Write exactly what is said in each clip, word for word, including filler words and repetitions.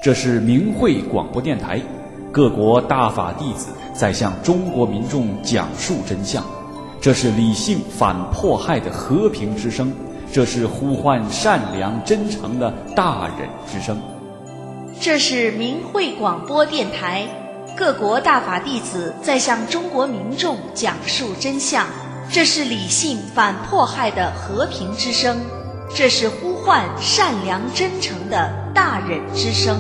这是明慧广播电台，各国大法弟子在向中国民众讲述真相。这是理性反迫害的和平之声，这是呼唤善良真诚的大忍之声。 这是明慧广播电台，各国大法弟子在向中国民众讲述真相。这是理性反迫害的和平之声，这是呼唤善良真诚的大忍之声。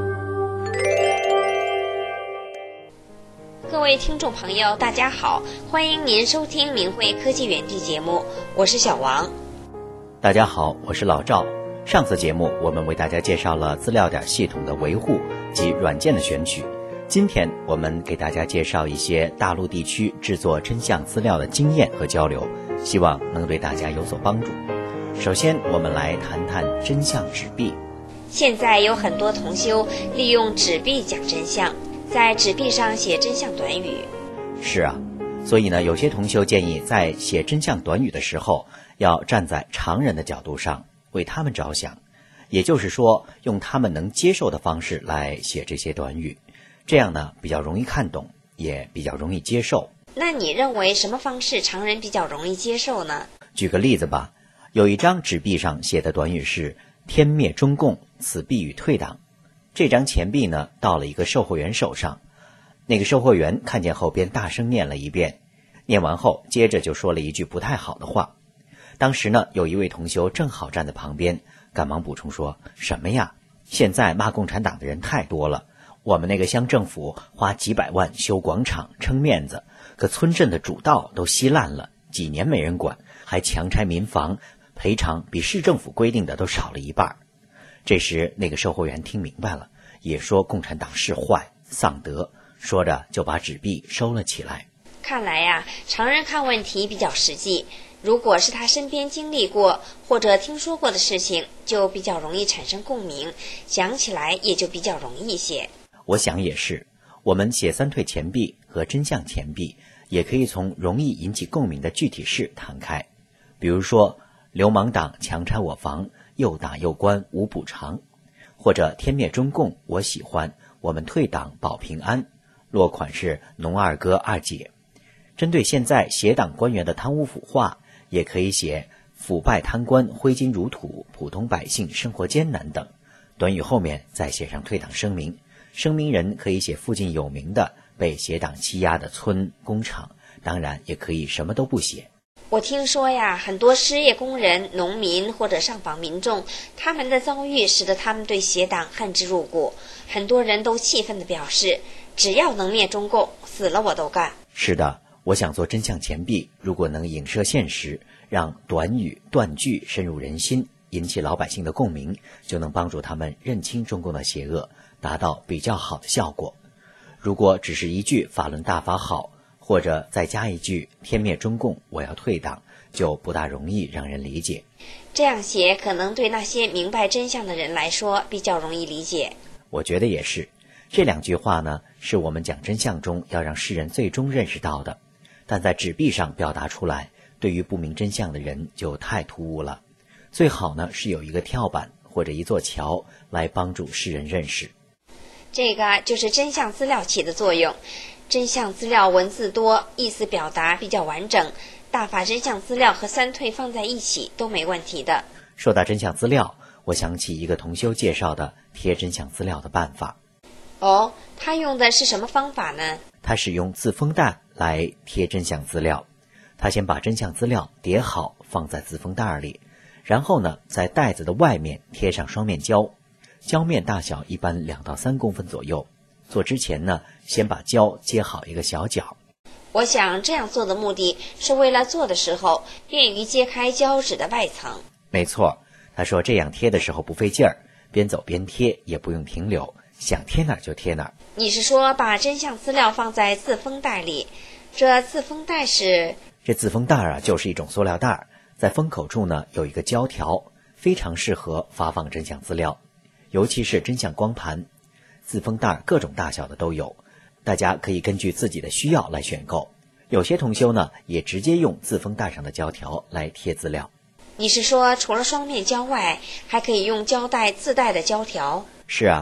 各位听众朋友，大家好，欢迎您收听明慧科技园地节目，我是小王。 大家好，我是老赵。上次节目我们为大家介绍了资料点系统的维护及软件的选取，今天我们给大家介绍一些大陆地区制作真相资料的经验和交流，希望能对大家有所帮助。首先我们来谈谈真相纸币。 现在有很多同修利用纸币讲真相，在纸币上写真相短语。 是啊，所以呢，有些同修建议在写真相短语的时候，要站在常人的角度上，为他们着想，也就是说，用他们能接受的方式来写这些短语，这样呢，比较容易看懂，也比较容易接受。 那你认为什么方式常人比较容易接受呢？ 举个例子吧，有一张纸币上写的短语是“天灭中共，此币与退党”。这张钱币呢，到了一个售货员手上，那个售货员看见后便大声念了一遍，念完后接着就说了一句不太好的话。当时呢，有一位同修正好站在旁边，赶忙补充说：“什么呀？现在骂共产党的人太多了，我们那个乡政府花几百万修广场撑面子，可村镇的主道都稀烂了，几年没人管，还强拆民房，赔偿比市政府规定的都少了一半。”这时那个售货员听明白了，也说共产党是坏丧德，说着就把纸币收了起来。 看来呀，常人看问题比较实际，如果是他身边经历过或者听说过的事情，就比较容易产生共鸣，想起来也就比较容易些。 我想也是，我们写三退钱币和真相钱币，也可以从容易引起共鸣的具体事谈开。比如说，流氓党强拆我房，又打又关无补偿，或者天灭中共我喜欢，我们退党保平安，落款是农二哥二姐。针对现在写党官员的贪污腐化，也可以写腐败贪官挥金如土，普通百姓生活艰难等。短语后面再写上退党声明，声明人可以写附近有名的被写党欺压的村工厂，当然也可以什么都不写。 我听说呀，很多失业工人、农民或者上访民众，他们的遭遇使得他们对写党恨之入骨，很多人都气愤地表示，只要能灭中共，死了我都干。 是的，我想做真相钱币，如果能影射现实，让短语断句深入人心，引起老百姓的共鸣，就能帮助他们认清中共的邪恶，达到比较好的效果。如果只是一句法轮大法好，或者再加一句天灭中共我要退党，就不大容易让人理解。 这样写可能对那些明白真相的人来说比较容易理解。 我觉得也是，这两句话呢，是我们讲真相中要让世人最终认识到的，但在纸币上表达出来，对于不明真相的人就太突兀了。最好呢是有一个跳板或者一座桥来帮助世人认识。 这个就是真相资料起的作用。真相资料文字多，意思表达比较完整，大法真相资料和三退放在一起都没问题的。 说到真相资料，我想起一个同修介绍的贴真相资料的办法。 哦，他用的是什么方法呢？ 他使用自封袋来贴真相资料。他先把真相资料叠好放在自封袋里，然后呢，在袋子的外面贴上双面胶，胶面大小一般两到三公分左右。做之前呢，先把胶接好一个小角。 我想这样做的目的是为了做的时候便于揭开胶纸的外层。 没错，他说这样贴的时候不费劲儿，边走边贴，也不用停留，想贴哪儿就贴哪儿。 你是说把真相资料放在自封袋里？这自封袋是？ 这自封袋啊，就是一种塑料袋，在封口处呢有一个胶条，非常适合发放真相资料，尤其是真相光盘。自封袋各种大小的都有，大家可以根据自己的需要来选购。有些同修呢，也直接用自封袋上的胶条来贴资料。 你是说除了双面胶外，还可以用胶带自带的胶条？ 是啊，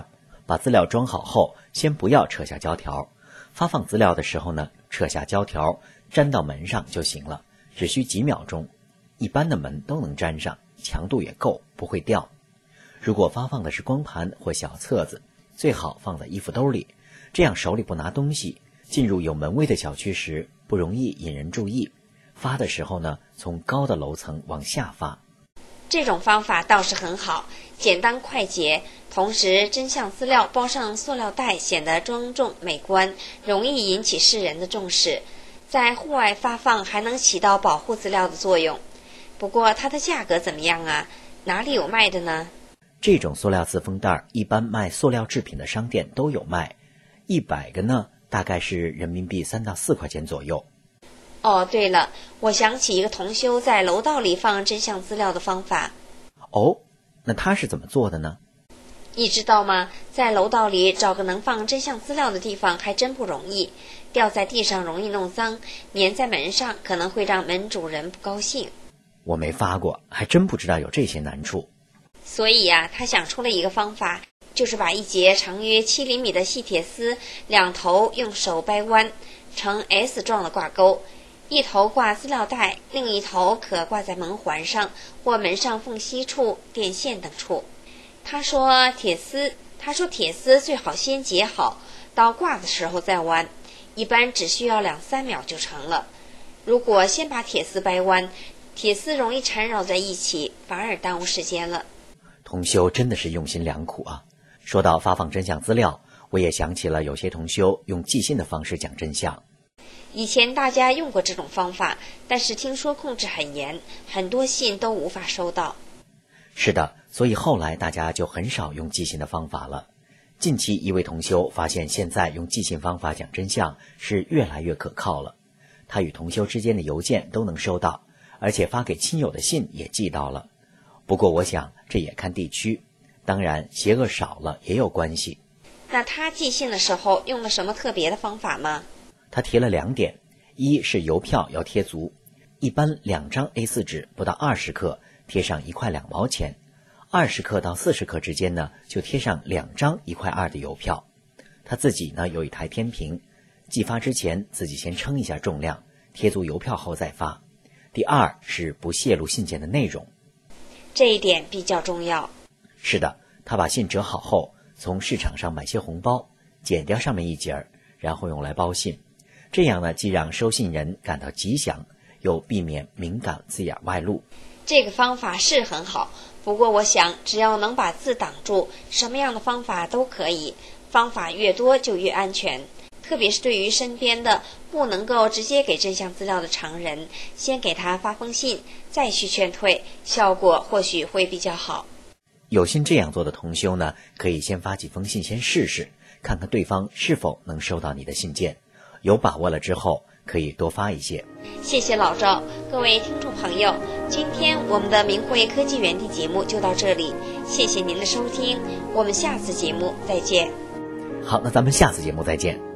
把资料装好后，先不要撤下胶条。发放资料的时候呢，撤下胶条，粘到门上就行了，只需几秒钟。一般的门都能粘上，强度也够，不会掉。如果发放的是光盘或小册子，最好放在衣服兜里，这样手里不拿东西，进入有门卫的小区时不容易引人注意。发的时候呢，从高的楼层往下发。 这种方法倒是很好，简单快捷，同时真相资料包上塑料袋显得庄重美观，容易引起世人的重视。在户外发放还能起到保护资料的作用。不过它的价格怎么样啊？哪里有卖的呢？ 这种塑料刺封袋一般卖塑料制品的商店都有卖，一百个呢大概是人民币三到四块钱左右。 哦，对了，我想起一个同修在楼道里放真相资料的方法。 哦，那他是怎么做的呢？ 你知道吗？在楼道里找个能放真相资料的地方还真不容易，掉在地上容易弄脏，粘在门上可能会让门主人不高兴。 我没发过，还真不知道有这些难处。 所以呀、啊，他想出了一个方法，就是把一节长约七厘米的细铁丝，两头用手掰弯，呈 S 状的挂钩，一头挂资料袋，另一头可挂在门环上或门上缝隙处、电线等处。他说铁丝，他说铁丝最好先结好，到挂的时候再弯，一般只需要两三秒就成了。如果先把铁丝掰弯，铁丝容易缠绕在一起，反而耽误时间了。 同修真的是用心良苦啊！说到发放真相资料，我也想起了有些同修用寄信的方式讲真相。 以前大家用过这种方法，但是听说控制很严，很多信都无法收到。 是的，所以后来大家就很少用寄信的方法了。近期一位同修发现，现在用寄信方法讲真相是越来越可靠了。他与同修之间的邮件都能收到，而且发给亲友的信也寄到了。不过我想这也看地区，当然邪恶少了也有关系。 那他寄信的时候用了什么特别的方法吗？ 他提了两点，一是邮票要贴足，一般两张 A 四 纸不到二十克，贴上一块两毛钱，二十克到四十克之间呢，就贴上两张一块二的邮票。他自己呢有一台天平，寄发之前自己先称一下重量，贴足邮票后再发。第二是不泄露信件的内容， 这一点比较重要。 是的，他把信折好后，从市场上买些红包，剪掉上面一截儿，然后用来包信。这样呢，既让收信人感到吉祥，又避免敏感字眼外露。 这个方法是很好，不过我想只要能把字挡住，什么样的方法都可以，方法越多就越安全。特别是对于身边的不能够直接给真相资料的常人，先给他发封信，再去劝退，效果或许会比较好。 有心这样做的同修呢，可以先发几封信先试试，看看对方是否能收到你的信件。有把握了之后，可以多发一些。 谢谢老赵，各位听众朋友，今天我们的明慧科技园地节目就到这里，谢谢您的收听，我们下次节目再见。 好，那咱们下次节目再见。